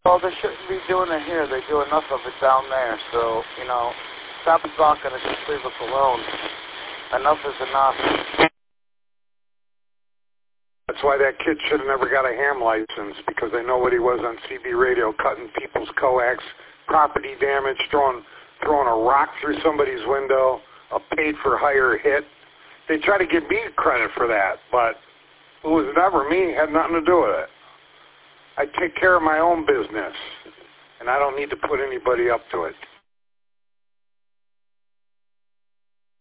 Well, they shouldn't be doing it here. They do enough of it down there. So, stop talking and just leave us alone. Enough is enough. That's why that kid should have never got a ham license, because they know what he was on CB radio, cutting people's coax, property damage, throwing a rock through somebody's window, a paid-for-hire hit. They try to give me credit for that, but it was never me. It had nothing to do with it. I take care of my own business, and I don't need to put anybody up to it.